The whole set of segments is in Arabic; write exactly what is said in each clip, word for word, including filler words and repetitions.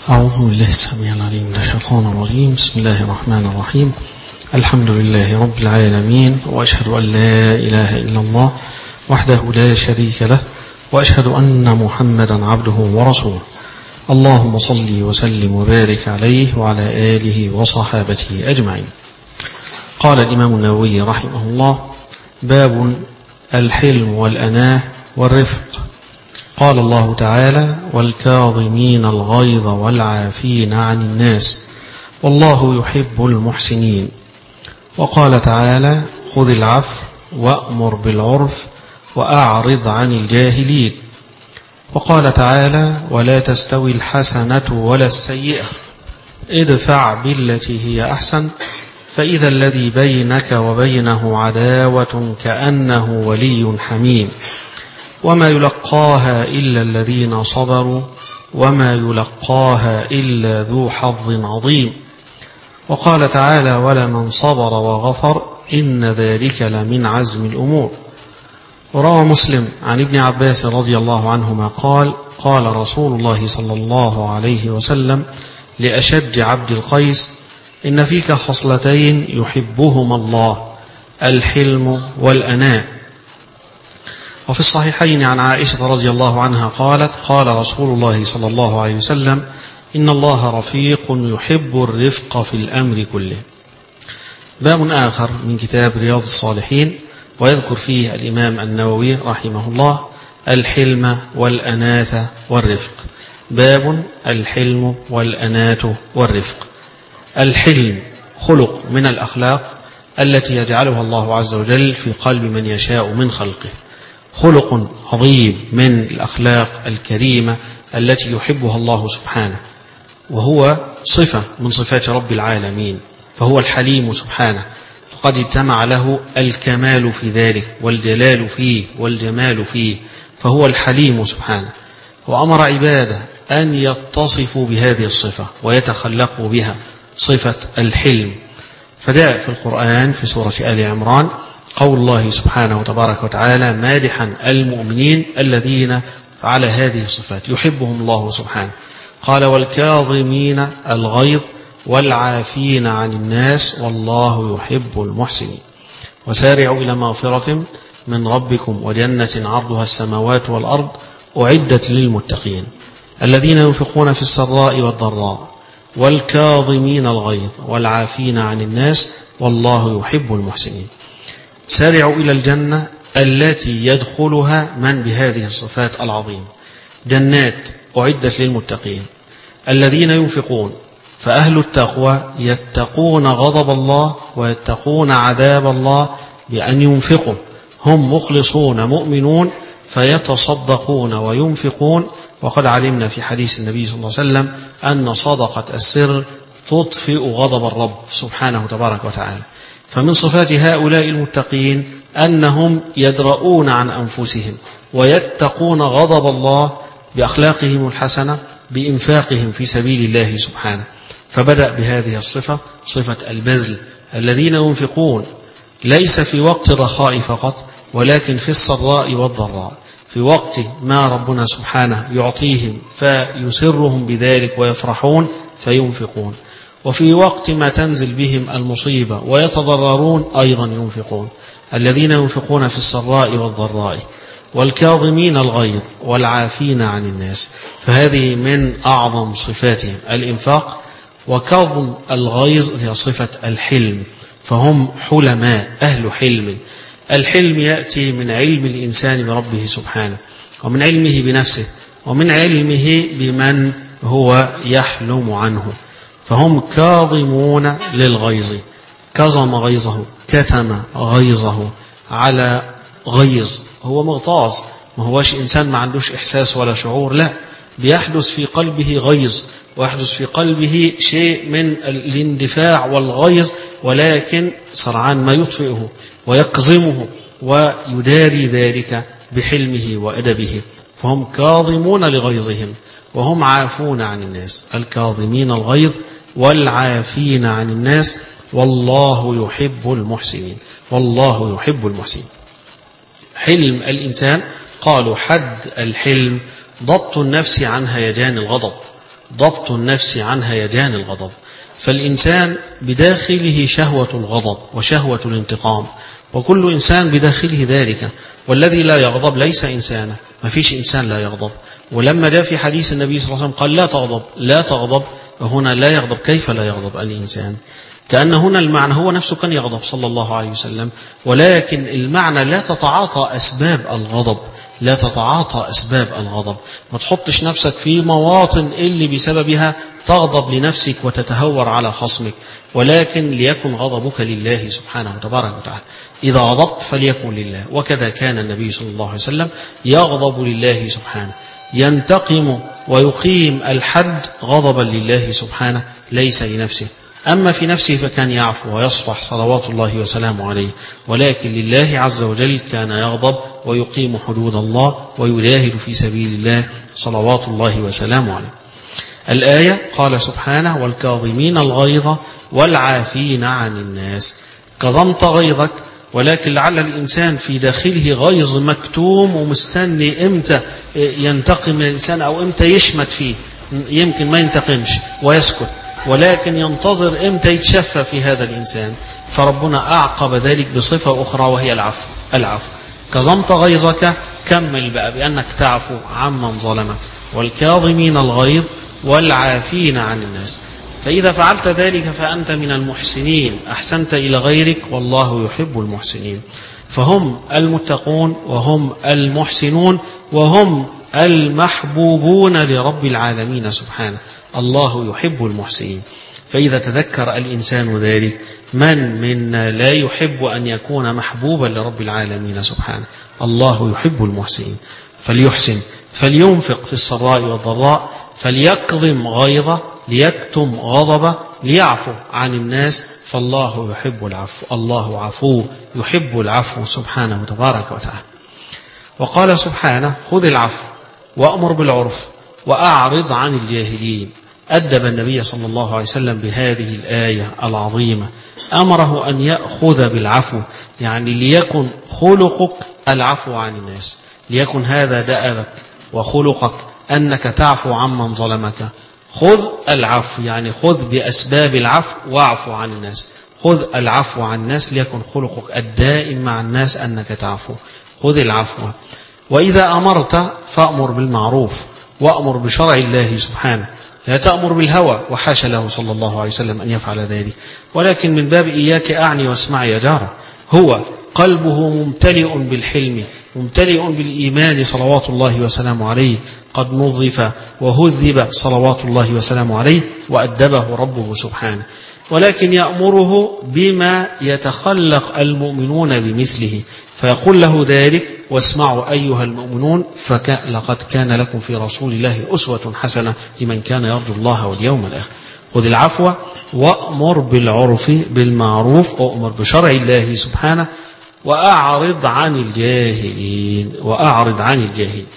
أعوذ بالله السميع العليم من الشيطان الرجيم. بسم الله الرحمن الرحيم. الحمد لله رب العالمين، وأشهد أن لا إله إلا الله وحده لا شريك له، وأشهد أن محمدا عبده ورسوله. اللهم صل وسلم وبارك عليه وعلى آله وصحابته أجمعين. قال الإمام النووي رحمه الله: باب الحلم والأناة والرفق. قال الله تعالى: والكاظمين الغيظ والعافين عن الناس والله يحب المحسنين. وقال تعالى: خذ العفو وأمر بالعرف وأعرض عن الجاهلين. وقال تعالى: ولا تستوي الحسنة ولا السيئة ادفع بالتي هي أحسن فإذا الذي بينك وبينه عداوة كأنه ولي حميم وما يلقاها إلا الذين صبروا وما يلقاها إلا ذو حظ عظيم. وقال تعالى: ولمن صبر وغفر إن ذلك لمن عزم الأمور. وروى مسلم عن ابن عباس رضي الله عنهما قال: قال رسول الله صلى الله عليه وسلم لأشج عبد القيس: إن فيك خصلتين يحبهما الله، الحلم والأناة. وفي الصحيحين عن عائشة رضي الله عنها قالت: قال رسول الله صلى الله عليه وسلم: إن الله رفيق يحب الرفق في الأمر كله. باب آخر من كتاب رياض الصالحين، ويذكر فيه الإمام النووي رحمه الله الحلم والأناة والرفق. باب الحلم والأناة والرفق. الحلم خلق من الأخلاق التي يجعلها الله عز وجل في قلب من يشاء من خلقه، خلق عظيم من الأخلاق الكريمة التي يحبها الله سبحانه، وهو صفة من صفات رب العالمين، فهو الحليم سبحانه، فقد اجتمع له الكمال في ذلك والجلال فيه والجمال فيه، فهو الحليم سبحانه. وأمر عباده أن يتصفوا بهذه الصفة ويتخلقوا بها، صفة الحلم. فجاء في القرآن في سورة آل عمران قول الله سبحانه وتبارك وتعالى مادحا المؤمنين الذين على هذه الصفات يحبهم الله سبحانه. قال: والكاظمين الغيظ والعافين عن الناس والله يحب المحسنين. وسارعوا إلى مغفرة من ربكم وجنة عرضها السماوات والأرض أعدت للمتقين الذين ينفقون في السراء والضراء والكاظمين الغيظ والعافين عن الناس والله يحب المحسنين. سارعوا إلى الجنة التي يدخلها من بهذه الصفات العظيمة، جنات أعدت للمتقين الذين ينفقون، فأهل التقوى يتقون غضب الله ويتقون عذاب الله بأن ينفقوا، هم مخلصون مؤمنون فيتصدقون وينفقون. وقد علمنا في حديث النبي صلى الله عليه وسلم أن صدقة السر تطفئ غضب الرب سبحانه تبارك وتعالى. فمن صفات هؤلاء المتقين أنهم يدرؤون عن أنفسهم ويتقون غضب الله بأخلاقهم الحسنة بإنفاقهم في سبيل الله سبحانه. فبدأ بهذه الصفة، صفة البذل، الذين ينفقون ليس في وقت الرخاء فقط ولكن في السراء والضراء، في وقت ما ربنا سبحانه يعطيهم فيسرهم بذلك ويفرحون فينفقون، وفي وقت ما تنزل بهم المصيبة ويتضررون أيضا ينفقون. الذين ينفقون في السراء والضراء والكاظمين الغيظ والعافين عن الناس، فهذه من أعظم صفاتهم الإنفاق. وكظم الغيظ هي صفة الحلم، فهم حلماء أهل حلم. الحلم يأتي من علم الإنسان بربه سبحانه، ومن علمه بنفسه، ومن علمه بمن هو يحلم عنه، فهم كاظمون للغيظ، كظم غيظه، كتم غيظه على غيظ، هو مغتاظ، ما هوش إنسان ما عندوش إحساس ولا شعور، لا، بيحدث في قلبه غيظ ويحدث في قلبه شيء من الاندفاع والغيظ، ولكن سرعان ما يطفئه ويكظمه ويداري ذلك بحلمه وأدبه. فهم كاظمون لغيظهم وهم عافون عن الناس، الكاظمين الغيظ والعافين عن الناس والله يحب المحسنين، والله يحب المحسنين. حلم الإنسان، قالوا حد الحلم ضبط النفس عن هيجان الغضب، ضبط النفس عن هيجان الغضب. فالإنسان بداخله شهوة الغضب وشهوة الانتقام، وكل إنسان بداخله ذلك، والذي لا يغضب ليس إنسانا، ما فيش إنسان لا يغضب. ولما جاء في حديث النبي صلى الله عليه وسلم قال لا تغضب لا تغضب، هنا لا يغضب، كيف لا يغضب الإنسان؟ كأن هنا المعنى هو نفسه كان يغضب صلى الله عليه وسلم، ولكن المعنى لا تتعاطى أسباب الغضب، لا تتعاطى أسباب الغضب، ما تحطش نفسك في مواطن اللي بسببها تغضب لنفسك وتتهور على خصمك، ولكن ليكن غضبك لله سبحانه وتبارك وتعالى. إذا غضبت فليكن لله، وكذا كان النبي صلى الله عليه وسلم يغضب لله سبحانه، ينتقم ويقيم الحد غضبا لله سبحانه ليس لنفسه. أما في نفسه فكان يعفو ويصفح صلوات الله وسلامه عليه، ولكن لله عز وجل كان يغضب ويقيم حدود الله ويجاهد في سبيل الله صلوات الله وسلامه عليه. الآية قال سبحانه والكاظمين الغيظ والعافين عن الناس. كظمت غيظك، ولكن لعل الإنسان في داخله غيظ مكتوم ومستني إمتى ينتقم الإنسان أو إمتى يشمت فيه، يمكن ما ينتقمش ويسكت، ولكن ينتظر إمتى يتشفى في هذا الإنسان. فربنا أعقب ذلك بصفة أخرى وهي العفو. العفو كظمت غيظك، كمل بقى بأنك تعفو عمن ظلمك، والكاظمين الغيظ والعافين عن الناس. فإذا فعلت ذلك فأنت من المحسنين، أحسنت إلى غيرك والله يحب المحسنين. فهم المتقون وهم المحسنون وهم المحبوبون لرب العالمين سبحانه. الله يحب المحسنين. فإذا تذكر الإنسان ذلك، من منا لا يحب أن يكون محبوبا لرب العالمين سبحانه؟ الله يحب المحسنين. فليحسن، فلينفق في السراء والضراء، فليكظم غيظه، ليكتم غضبه، ليعفو عن الناس، فالله يحب العفو. الله عفو يحب العفو سبحانه تبارك وتعالى. وقال سبحانه خذ العفو وأمر بالعرف وأعرض عن الجاهلين. أدب النبي صلى الله عليه وسلم بهذه الآية العظيمة، أمره أن يأخذ بالعفو، يعني ليكن خلقك العفو عن الناس، ليكن هذا دأبك وخلقك أنك تعفو عمن ظلمك. خذ العفو يعني خذ بأسباب العفو واعفو عن الناس. خذ العفو عن الناس ليكن خلقك الدائم مع الناس أنك تعفو. خذ العفو. وإذا أمرت فأمر بالمعروف وأمر بشرع الله سبحانه، لا تأمر بالهوى، وحاشا له صلى الله عليه وسلم أن يفعل ذلك، ولكن من باب إياك أعني واسمعي يا جارة. هو قلبه ممتلئ بالحلم، ممتلئ بالإيمان صلوات الله وسلامه عليه، قد نظف وهذب صلوات الله وسلامه عليه، وأدبه ربه سبحانه، ولكن يأمره بما يتخلق المؤمنون بمثله، فيقول له ذلك واسمعوا أيها المؤمنون فلقد كان لكم في رسول الله أسوة حسنة لمن كان يرجو الله واليوم الآخر. خذ العفو وأمر بالعرف بالمعروف، وأمر بشرع الله سبحانه، وأعرض عن الجاهلين. وأعرض عن الجاهلين،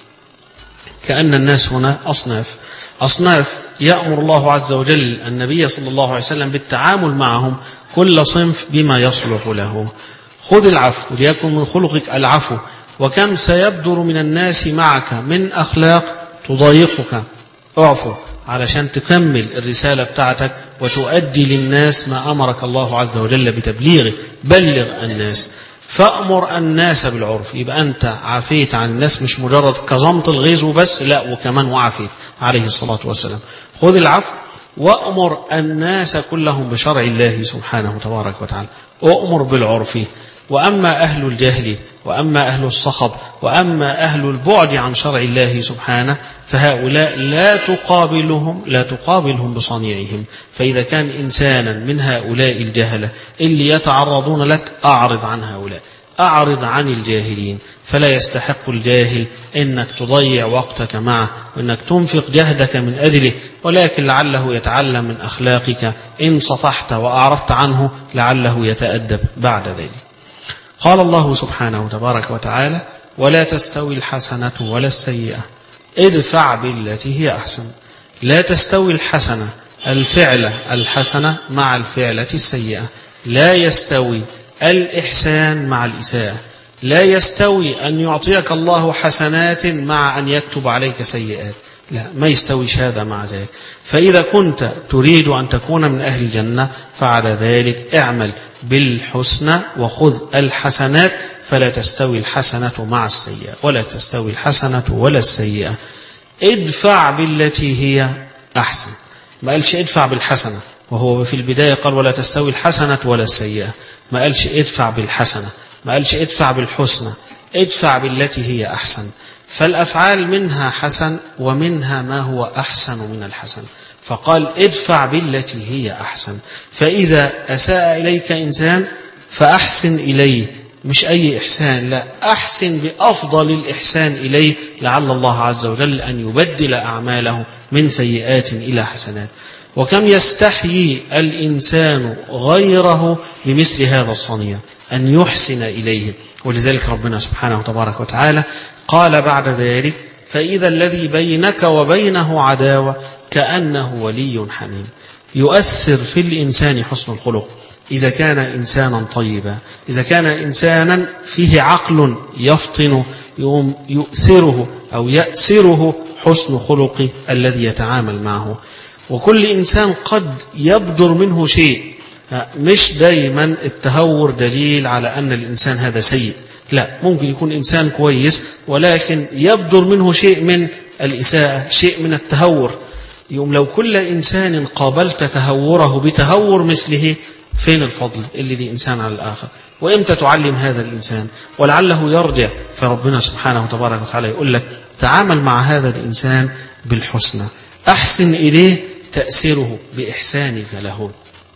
كأن الناس هنا أصناف أصناف يأمر الله عز وجل النبي صلى الله عليه وسلم بالتعامل معهم، كل صنف بما يصلح له. خذ العفو ليكن من خلقك العفو. وكم سيبدر من الناس معك من أخلاق تضايقك، اعفو علشان تكمل الرسالة بتاعتك وتؤدي للناس ما أمرك الله عز وجل بتبليغه. بلغ الناس، فأمر الناس بالعرف. يبقى أنت عافيت عن الناس، مش مجرد كظمت الغيظ وبس، لا، وكمان وعافيت عليه الصلاة والسلام. خذ العفو وأمر الناس كلهم بشرع الله سبحانه تبارك وتعالى، وأمر بالعرف. وأما أهل الجهل وأما أهل الصخب وأما أهل البعد عن شرع الله سبحانه، فهؤلاء لا تقابلهم لا تقابلهم بصنيعهم. فإذا كان إنسانا من هؤلاء الجهلة اللي يتعرضون لك، أعرض عن هؤلاء، أعرض عن الجاهلين. فلا يستحق الجاهل أنك تضيع وقتك معه وأنك تنفق جهدك من أجله، ولكن لعله يتعلم من أخلاقك إن صفحت وأعرضت عنه، لعله يتأدب بعد ذلك. قال الله سبحانه تبارك وتعالى ولا تستوي الحسنة ولا السيئة ادفع بالتي هي أحسن. لا تستوي الحسنة، الفعلة الحسنة مع الفعلة السيئة. لا يستوي الإحسان مع الإساءة. لا يستوي أن يعطيك الله حسنات مع أن يكتب عليك سيئات. لا، ما يستويش هذا مع ذاك. فإذا كنت تريد أن تكون من أهل الجنة فعلى ذلك اعمل بالحسنى وخذ الحسنات، فلا تستوي الحسنة مع السيئة، ولا تستوي الحسنة ولا السيئة. ادفع بالتي هي أحسن، ما قالش ادفع بالحسنة، وهو في البداية قال ولا تستوي الحسنة ولا السيئة، ما قالش ادفع بالحسنة، ما قالش ادفع بالحسنى، ادفع بالتي هي أحسن. فالأفعال منها حسن ومنها ما هو أحسن من الحسن، فقال ادفع بالتي هي أحسن. فإذا أساء إليك إنسان فأحسن إليه، مش أي إحسان، لا، أحسن بأفضل الإحسان إليه، لعل الله عز وجل أن يبدل أعماله من سيئات إلى حسنات. وكم يستحيي الإنسان غيره بمثل هذا الصنيع، أن يحسن إليه. ولذلك ربنا سبحانه وتبارك وتعالى قال بعد ذلك فإذا الذي بينك وبينه عداوة كأنه ولي حميم. يؤثر في الإنسان حسن الخلق إذا كان إنسانا طيبا، إذا كان إنسانا فيه عقل يفطن يوم يؤثره أو يأسره حسن خلقه الذي يتعامل معه. وكل إنسان قد يبدر منه شيء، مش دايما التهور دليل على أن الإنسان هذا سيء، لا، ممكن يكون إنسان كويس ولكن يبدر منه شيء من الإساءة، شيء من التهور. يوم لو كل إنسان قابلت تهوره بتهور مثله، فين الفضل اللي دي إنسان على الآخر؟ وإمتى تعلم هذا الإنسان ولعله يرجع؟ فربنا سبحانه وتبارك وتعالى يقول لك تعامل مع هذا الإنسان بالحسنى، أحسن إليه تأثيره بإحسانك له.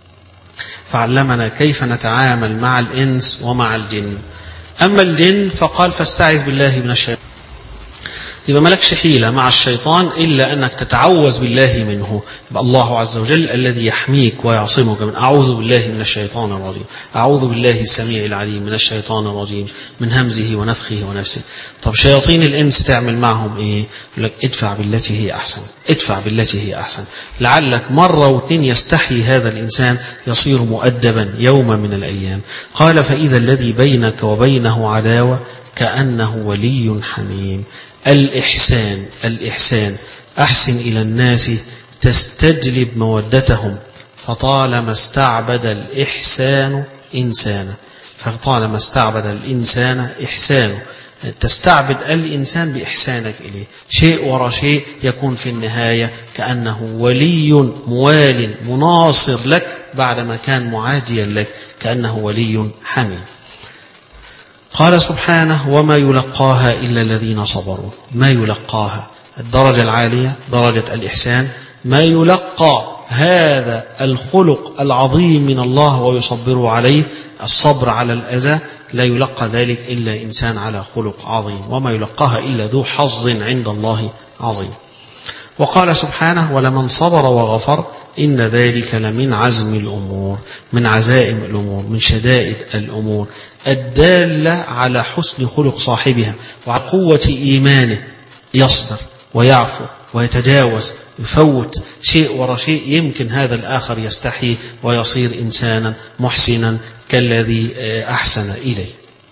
فعلمنا كيف نتعامل مع الإنس ومع الجن. أما الجن فقال فاستعذ بالله من الشيطان، يبقى ملكش حيلة مع الشيطان إلا أنك تتعوذ بالله منه. الله عز وجل الذي يحميك ويعصمك من أعوذ بالله من الشيطان الرجيم، أعوذ بالله السميع العليم من الشيطان الرجيم من همزه ونفخه ونفسه. طب شياطين الإنس تعمل معهم إيه؟ يقول لك ادفع بالتي هي أحسن، ادفع بالتي هي أحسن. لعلك مرة واثنين يستحي هذا الإنسان يصير مؤدبا يوم من الأيام. قال فإذا الذي بينك وبينه عداوة كأنه ولي حميم. الإحسان، الإحسان أحسن إلى الناس تستجلب مودتهم، فطالما استعبد الإحسان إنسانا، فطالما استعبد الإنسان إحسانه، تستعبد الإنسان بإحسانك إليه، شيء وراء شيء يكون في النهاية كأنه ولي موال مناصر لك بعدما كان معاديا لك، كأنه ولي حميم. قال سبحانه وما يلقاها إلا الذين صبروا. ما يلقاها الدرجة العالية، درجة الإحسان، ما يلقى هذا الخلق العظيم من الله ويصبر عليه، الصبر على الأذى، لا يلقى ذلك إلا إنسان على خلق عظيم، وما يلقاها إلا ذو حظ عند الله عظيم. وقال سبحانه ولمن صبر وغفر إن ذلك لمن عزم الأمور، من عزائم الأمور، من شدائد الأمور الدالة على حسن خلق صاحبها وعلى قوة إيمانه. يصبر ويعفو ويتجاوز، يفوت شيء وراء شيء، يمكن هذا الآخر يستحي ويصير إنسانا محسنا كالذي أحسن إليه.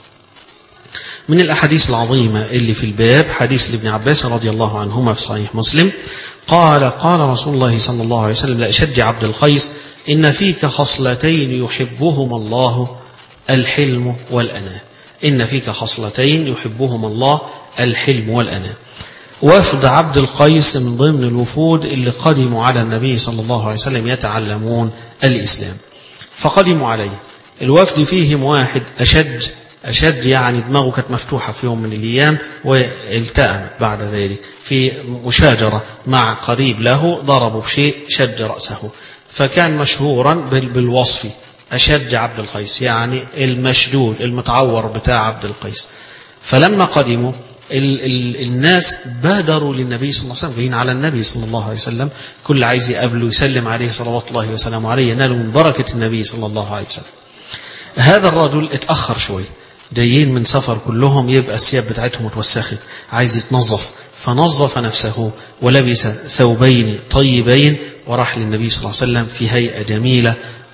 من الأحاديث العظيمة اللي في الباب حديث لابن عباس رضي الله عنهما في صحيح مسلم قال قال رسول الله صلى الله عليه وسلم لأشج عبد القيس إن فيك خصلتين يحبهما الله الحلم والأناة. إن فيك خصلتين يحبهما الله الحلم والأناة. وفد عبد القيس من ضمن الوفود اللي قدموا على النبي صلى الله عليه وسلم يتعلمون الإسلام، فقدموا عليه. الوفد فيهم واحد أشج، أشد يعني دماغه كانت مفتوحة في يوم من الأيام والتأمت بعد ذلك في مشاجرة مع قريب له، ضربوا بشيء شج رأسه، فكان مشهورا بالوصف أشج عبد القيس، يعني المشدود المتعور بتاع عبد القيس. فلما قدموا ال ال الناس بادروا للنبي صلى الله عليه وسلم، جايين على النبي صلى الله عليه وسلم، كل عايز يقابله يسلم عليه صلوات الله وسلامه عليه، ينالوا من بركة النبي صلى الله عليه وسلم. هذا الرجل اتأخر شوي، جايين من سفر كلهم، يبقى الثياب بتاعتهم متوسخة، عايز يتنظف، فنظف نفسه ولبس ثوبين طيبين وراح للنبي صلى الله عليه وسلم في هيئة جميلة،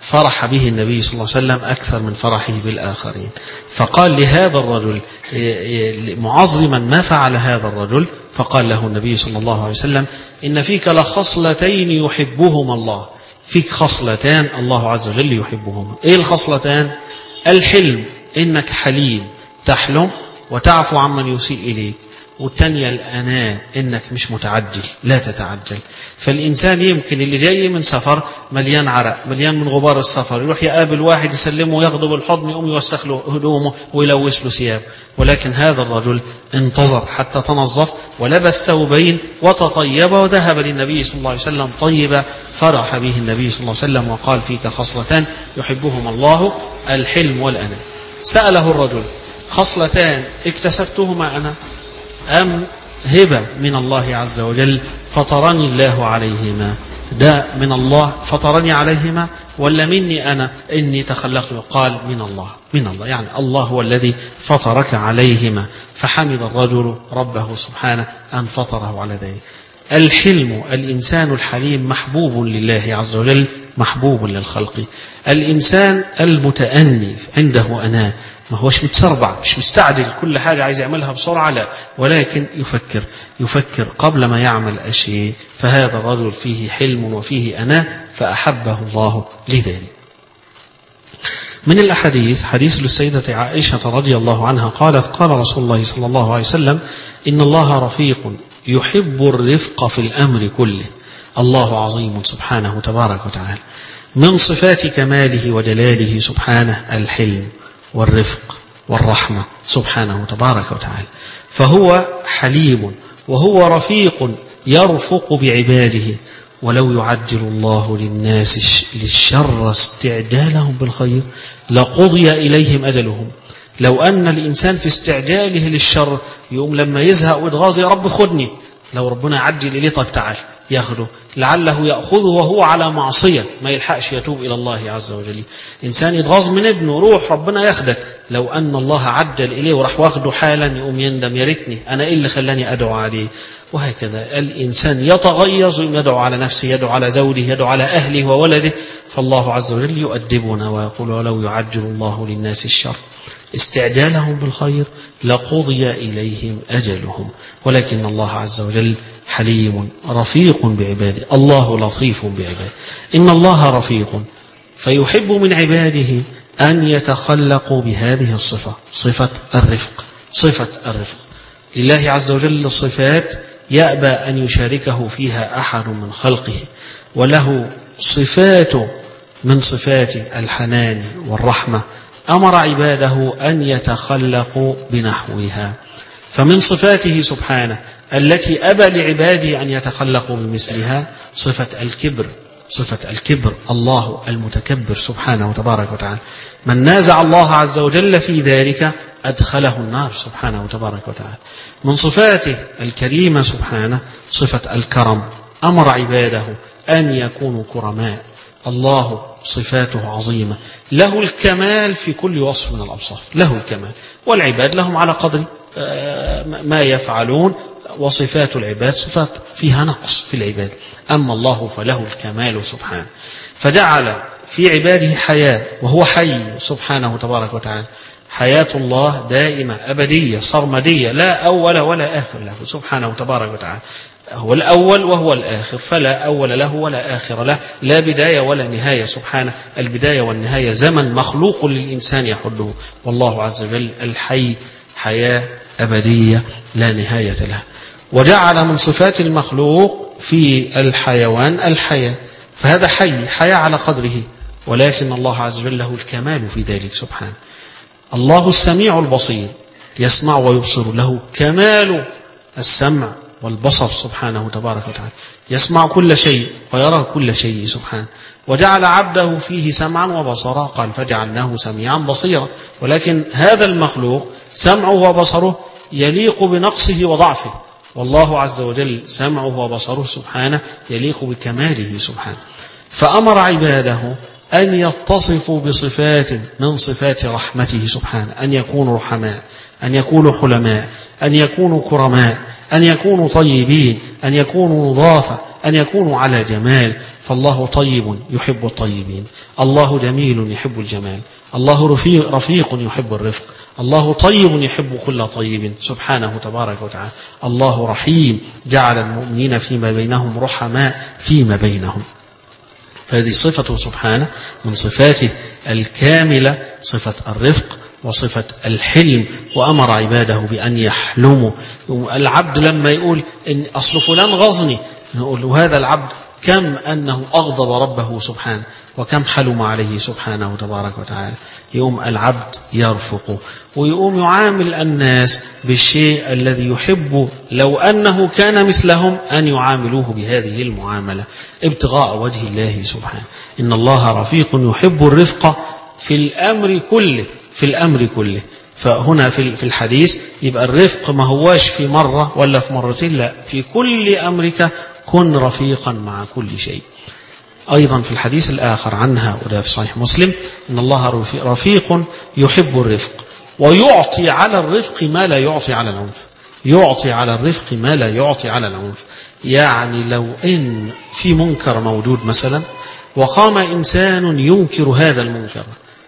فرح به النبي صلى الله عليه وسلم أكثر من فرحه بالآخرين. فقال لهذا الرجل معظما ما فعل هذا الرجل، فقال له النبي صلى الله عليه وسلم: إن فيك لخصلتين يحبهما الله، فيك خصلتان الله عز وجل يحبهما. إيه الخصلتان؟ الحلم، إنك حليم تحلم وتعفو عمن يسيء إليك. والتانية الأناة، إنك مش متعجل، لا تتعجل. فالإنسان يمكن اللي جاي من سفر مليان عرق، مليان من غبار السفر، يروح يقابل واحد يسلمه وياخده بالحضن، يقوم يوسخ له هدومه ويلوث له ثيابه. ولكن هذا الرجل انتظر حتى تنظف ولبس ثوبين وتطيب وذهب للنبي صلى الله عليه وسلم طيبا، فرح به النبي صلى الله عليه وسلم وقال: فيك خصلتان يحبهما الله، الحلم والأناة. سأله الرجل: خصلتان اكتسبتهما أنا أم هبة من الله عز وجل فطرني الله عليهما؟ ده من الله فطرني عليهما ولا مني أنا إني تخلقت؟ قال: من الله، من الله، يعني الله هو الذي فطرك عليهما. فحمد الرجل ربه سبحانه أن فطره على ذلك. الحلم، الإنسان الحليم محبوب لله عز وجل، محبوب للخلق. الإنسان المتأني عنده أناه، ما هوش متسربع، مش مستعجل كل حاجة عايز يعملها بسرعة، لا، ولكن يفكر يفكر قبل ما يعمل أشياء. فهذا الرجل فيه حلم وفيه أناة فأحبه الله لذلك. من الأحاديث حديث للسيدة عائشة رضي الله عنها قالت: قال رسول الله صلى الله عليه وسلم: إن الله رفيق يحب الرفق في الأمر كله. الله عظيم سبحانه تبارك وتعالى. من صفات كماله وجلاله سبحانه الحلم والرفق والرحمة سبحانه تبارك وتعالى. فهو حليم وهو رفيق يرفق بعباده. ولو يعجل الله للناس للشر استعجالهم بالخير لقضي إليهم أجلهم. لو أن الإنسان في استعجاله للشر يقوم لما يزهق ويتغاظ: يا رب خدني، لو ربنا عجل إليه طب تعال ياخده، لعله يأخذه وهو على معصية ما يلحقش يتوب إلى الله عز وجل. إنسان يتغاظ من ابنه: روح ربنا ياخدك، لو أن الله عجل إليه وراح واخده حالا يقوم يندم: يا ريتني أنا إيه اللي خلاني أدعو عليه. وهكذا الإنسان يتغيظ، يدعو على نفسه، يدعو على زوجه، يدعو على أهله وولده. فالله عز وجل يؤدبنا ويقول: ولو يعجل الله للناس الشر استعجالهم بالخير لقضي إليهم أجلهم. ولكن الله عز وجل حليم رفيق بعباده. الله لطيف بعباده. إن الله رفيق فيحب من عباده أن يتخلقوا بهذه الصفة، صفة الرفق. صفة الرفق لله عز وجل صفات يأبى أن يشاركه فيها أحد من خلقه، وله صفات من صفات الحنان والرحمة أمر عباده أن يتخلقوا بنحوها. فمن صفاته سبحانه التي أبى لعباده أن يتخلقوا بمثلها صفة الكبر. صفة الكبر، الله المتكبر سبحانه وتبارك وتعالى. من نازع الله عز وجل في ذلك أدخله النار سبحانه وتبارك وتعالى. من صفاته الكريمة سبحانه صفة الكرم، أمر عباده أن يكونوا كرماء. الله صفاته عظيمة، له الكمال في كل وصف من الأوصاف، له الكمال، والعباد لهم على قدر ما يفعلون. وصفات العباد صفات فيها نقص في العباد، أما الله فله الكمال سبحانه. فجعل في عباده حياة، وهو حي سبحانه تبارك وتعالى. حياة الله دائمة أبدية صرمدية، لا أول ولا آخر له سبحانه تبارك وتعالى. هو الأول وهو الآخر، فلا أول له ولا آخر له، لا بداية ولا نهاية سبحانه. البداية والنهاية زمن مخلوق للإنسان يحده، والله عز وجل الحي حياة أبدية لا نهاية لها. وجعل من صفات المخلوق في الحيوان الحياة، فهذا حي حياة على قدره، ولكن الله عز وجل له الكمال في ذلك سبحانه. الله السميع البصير، يسمع ويبصر، له كمال السمع والبصر سبحانه تبارك وتعالى، يسمع كل شيء ويرى كل شيء سبحانه. وجعل عبده فيه سمعا وبصرا، قال: فجعلناه سميعا بصيرا. ولكن هذا المخلوق سمعه وبصره يليق بنقصه وضعفه، والله عز وجل سمعه وبصره سبحانه يليق بكماله سبحانه. فأمر عباده أن يتصفوا بصفات من صفات رحمته سبحانه، أن يكونوا رحماء، أن يكونوا حلماء، أن يكونوا كرماء، أن يكونوا طيبين، أن يكونوا نظافة، أن يكونوا على جمال، فالله طيب يحب الطيبين، الله جميل يحب الجمال، الله رفيق, رفيق يحب الرفق، الله طيب يحب كل طيب سبحانه تبارك وتعالى، الله رحيم جعل المؤمنين فيما بينهم رحماء فيما بينهم. فهذه صفة سبحانه من صفاته الكاملة، صفة الرفق وصفة الحلم، وأمر عباده بأن يحلموا. العبد لما يقول إن أصل فلان غضني، نقول له هذا العبد كم أنه أغضب ربه سبحانه وكم حلم عليه سبحانه تبارك وتعالى. يقوم العبد يرفق ويقوم يعامل الناس بالشيء الذي يحب لو أنه كان مثلهم أن يعاملوه بهذه المعاملة ابتغاء وجه الله سبحانه. إن الله رفيق يحب الرفق في الأمر كله، في الأمر كله. فهنا في الحديث يبقى الرفق ما هواش في مرة ولا في مرتين، لا، في كل أمرك كن رفيقا مع كل شيء. أيضا في الحديث الآخر عنها وده في صحيح مسلم إن الله رفيق يحب الرفق ويعطي على الرفق ما لا يعطي على العنف، يعطي على الرفق ما لا يعطي على العنف. يعني لو إن في منكر موجود مثلا وقام إنسان ينكر هذا المنكر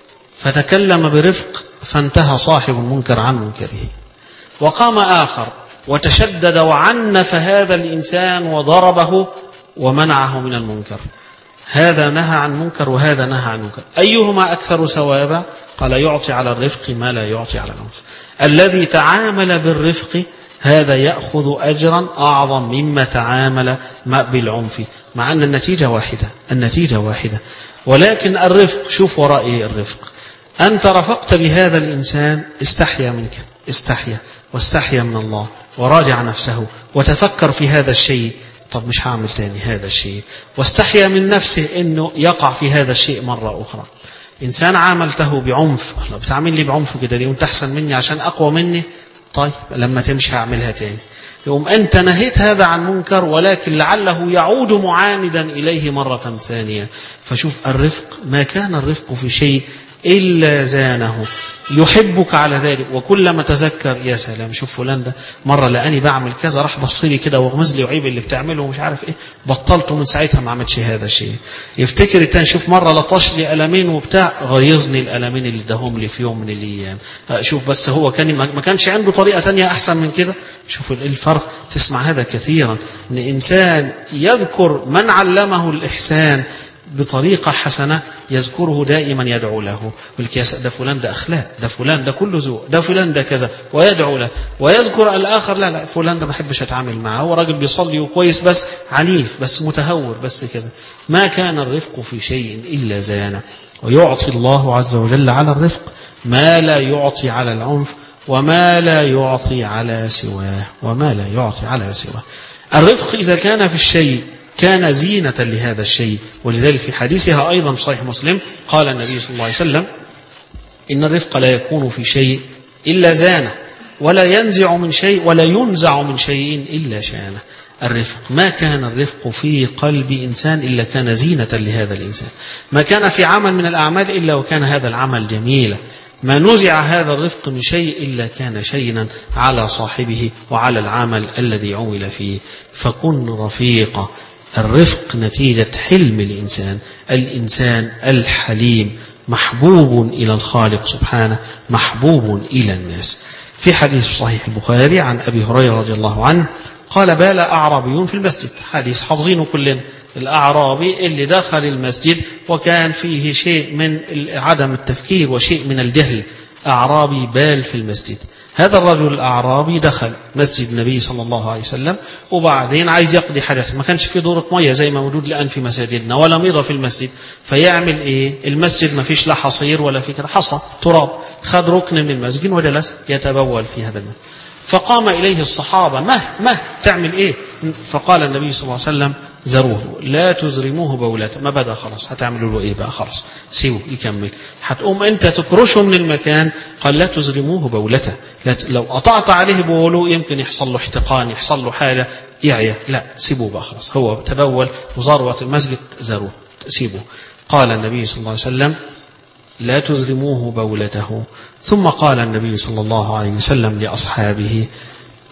فتكلم برفق فانتهى صاحب المنكر عن منكره، وقام آخر وتشدد وعنف هذا الإنسان وضربه ومنعه من المنكر، هذا نهى عن منكر وهذا نهى عن منكر، أيهما أكثر ثوابا؟ قال يعطي على الرفق ما لا يعطي على العنف. الذي تعامل بالرفق هذا يأخذ أجرا أعظم مما تعامل بالعنف، مع أن النتيجة واحدة، النتيجة واحدة. ولكن الرفق، شوف وراء إيه الرفق؟ أنت رفقت بهذا الإنسان، استحيا منك، استحيا واستحيا من الله وراجع نفسه وتفكر في هذا الشيء، طب مش هعمل تاني هذا الشيء، واستحيا من نفسه إنه يقع في هذا الشيء مرة أخرى. إنسان عاملته بعنف، بتعمل لي بعنف كده ليه وانت أحسن مني عشان أقوى مني، طيب لما تمشي هعملها تاني. يوم أنت نهيت هذا عن منكر ولكن لعله يعود معاندا إليه مرة ثانية. فشوف الرفق، ما كان الرفق في شيء إلا زانه، يحبك على ذلك. وكلما تذكر يا سلام شوف فلان ده مرة لأني بعمل كذا راح بصلي كده وغمز لي وعيب اللي بتعمله ومش عارف إيه، بطلته من ساعتها ما عملتش هذا الشيء. يفتكر التاني شوف مرة لطش لي ألمين وبتاع، غيظني الألمين اللي دهم لي في يوم من الأيام. شوف بس هو كان ما كانش عنده طريقة تانية أحسن من كده. شوف الفرق. تسمع هذا كثيرا، إن إنسان يذكر من علمه الإحسان بطريقة حسنة يذكره دائما يدعو له، بالكياس ده فلان ده أخلاق، ده فلان ده كله ذوق، ده فلان ده كذا، ويدعو له. ويذكر الآخر لا لا فلان ده ما أحبش أتعامل معه، هو راجل بيصلي وكويس بس عنيف بس متهور بس كذا. ما كان الرفق في شيء إلا زانه. ويعطي الله عز وجل على الرفق ما لا يعطي على العنف وما لا يعطي على سواه، وما لا يعطي على سواه. الرفق إذا كان في الشيء كان زينة لهذا الشيء. ولذلك في حديثها أيضا في صحيح مسلم قال النبي صلى الله عليه وسلم إن الرفق لا يكون في شيء إلا زانه، ولا ينزع من شيء ولا ينزع من شيء إلا شانه. الرفق، ما كان الرفق في قلب إنسان إلا كان زينة لهذا الإنسان، ما كان في عمل من الأعمال إلا وكان هذا العمل جميلا، ما نزع هذا الرفق من شيء إلا كان شينا على صاحبه وعلى العمل الذي عمل فيه. فكن رفيقا. الرفق نتيجة حلم الإنسان، الإنسان الحليم محبوب إلى الخالق سبحانه، محبوب إلى الناس. في حديث صحيح البخاري عن أبي هريرة رضي الله عنه قال بال أعرابيون في المسجد، حديث حافظينه كلنا، الأعرابي اللي دخل المسجد وكان فيه شيء من عدم التفكير وشيء من الجهل، أعرابي بال في المسجد. هذا الرجل الأعرابي دخل مسجد النبي صلى الله عليه وسلم وبعدين عايز يقضي حاجته، ما كانش في دورة مية زي ما موجود الآن في مساجدنا ولا ميضة في المسجد، فيعمل إيه؟ المسجد ما فيش لا حصير ولا في كده، حصى تراب، خد ركن من المسجد وجلس يتبول في هذا المسجد. فقام إليه الصحابة، مه مه تعمل إيه؟ فقال النبي صلى الله عليه وسلم ذروه لا تزرموه بولته. ما بدأ خلاص، هتعملوا له إيه بقى؟ خلاص سيبه يكمل، هتقوم أنت تكرشه من المكان. قال لا تزرموه بولته، لو قطعت عليه بوله يمكن يحصل له احتقان، يحصل له حالة يعيا، لا سيبوه بقى خلاص، هو تبول وزروة المسجد ذروه سيبوه. قال النبي صلى الله عليه وسلم لا تزرموه بولته. ثم قال النبي صلى الله عليه وسلم لأصحابه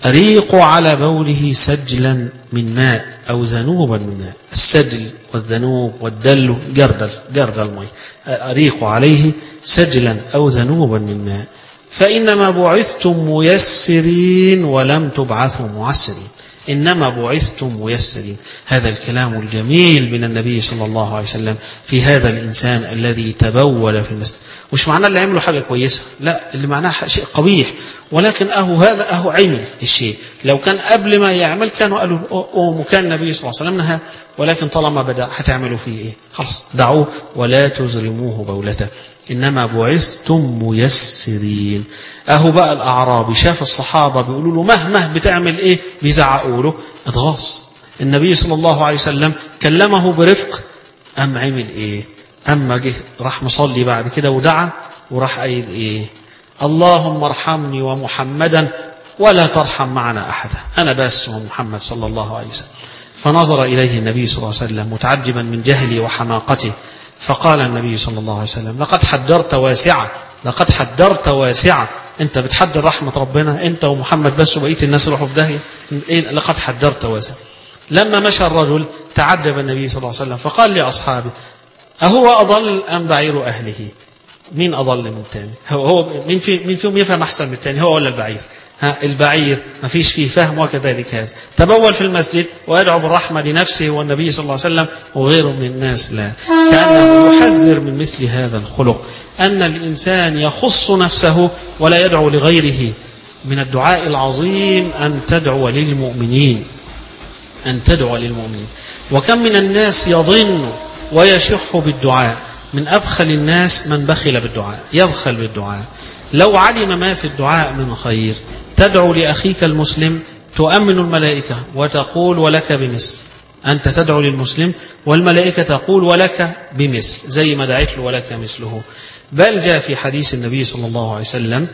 أريق على بوله سجلا من ماء أو ذنوبا من ماء. السجل والذنوب والدل جردل جردل الماء. أريق عليه سجلا أو ذنوبا من ماء فإنما بعثتم ميسرين ولم تبعثوا معسرين. إنما بعثتم ميسرين. هذا الكلام الجميل من النبي صلى الله عليه وسلم في هذا الإنسان الذي تبول في المسجد. مش معناه اللي عمله حاجة كويسة، لا، اللي معناه شيء قبيح، ولكن أهو هذا أهو عمل الشيء. لو كان قبل ما يعمل كانوا قالوا أو كان النبي صلى الله عليه وسلم نهى، ولكن طالما بدأ هتعملوا فيه إيه؟ خلاص دعوه ولا تزرموه بولته. إنما بعثتم ميسرين. أهو بقى الأعرابي شاف الصحابة بيقولوا له مهما بتعمل إيه، بيزعقوا له، اتغاظ. النبي صلى الله عليه وسلم كلمه برفق، أم عمل إيه؟ أما جه راح مصلي بعد كده ودعا وراح قايل إيه؟ اللهم ارحمني ومحمدا ولا ترحم معنا أحدا، أنا بس ومحمد صلى الله عليه وسلم. فنظر إليه النبي صلى الله عليه وسلم متعجبا من جهله وحماقته، فقال النبي صلى الله عليه وسلم لقد حدرت واسعة، لقد حدرت واسعة. أنت بتحدر رحمة ربنا أنت ومحمد بس وبقية الناس يروحوا في داهية؟ لقد حدرت واسعة. لما مشى الرجل تعجب النبي صلى الله عليه وسلم فقال لأصحابه أهو أضل أم بعير أهله؟ مين أضل من الثاني؟ هو هو مين في مين فيهم يفهم أحسن من الثاني، هو ولا البعير؟ ها البعير ما فيش فيه فهم، وكذلك هذا تبول في المسجد ويدعو بالرحمة لنفسه والنبي صلى الله عليه وسلم وغيره من الناس، لا، كأنه يحذر من مثل هذا الخلق، أن الإنسان يخص نفسه ولا يدعو لغيره. من الدعاء العظيم أن تدعو للمؤمنين، أن تدعو للمؤمنين. وكم من الناس يظن ويشح بالدعاء. من أبخل الناس من بخل بالدعاء، يبخل بالدعاء. لو علم ما في الدعاء من خير تدعو لأخيك المسلم تؤمن الملائكة وتقول ولك بمثل. أنت تدعو للمسلم والملائكة تقول ولك بمثل، زي ما دعيت له ولك مثله. بل جاء في حديث النبي صلى الله عليه وسلم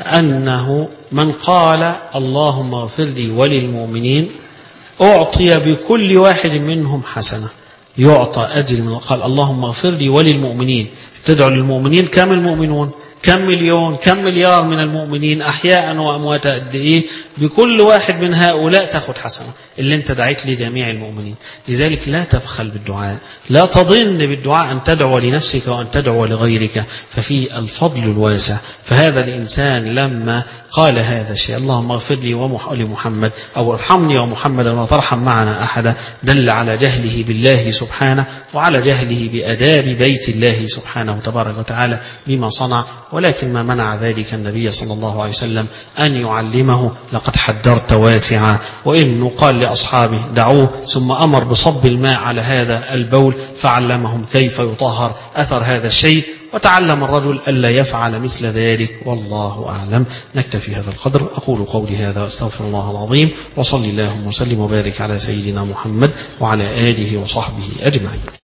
أنه من قال اللهم اغفر لي وللمؤمنين أعطي بكل واحد منهم حسنة، يعطى أجل من قال اللهم اغفر لي وللمؤمنين. تدعو للمؤمنين، كم المؤمنون؟ كم مليون، كم مليار من المؤمنين أحياء وأمواتا قد إيه؟ بكل واحد من هؤلاء تأخذ حسنة اللي أنت دعيت لجميع المؤمنين. لذلك لا تبخل بالدعاء، لا تظن بالدعاء أن تدعو لنفسك وأن تدعو لغيرك، ففيه الفضل الواسع. فهذا الإنسان لما قال هذا الشيء اللهم اغفر لي ولمحمد أو ارحمني ومحمدا ولا ترحم معنا أحدا، دل على جهله بالله سبحانه وعلى جهله بأداب بيت الله سبحانه تبارك وتعالى بما صنع. ولكن ما منع ذلك النبي صلى الله عليه وسلم أن يعلمه لقد حدرت واسعا. وإنه قال لأصحابه دعوه، ثم أمر بصب الماء على هذا البول فعلمهم كيف يطهر أثر هذا الشيء، وتعلم الرجل ألا يفعل مثل ذلك. والله أعلم. نكتفي هذا القدر. أقول قولي هذا أستغفر الله العظيم، وصلي اللهم وسلم وبارك على سيدنا محمد وعلى آله وصحبه أجمعين.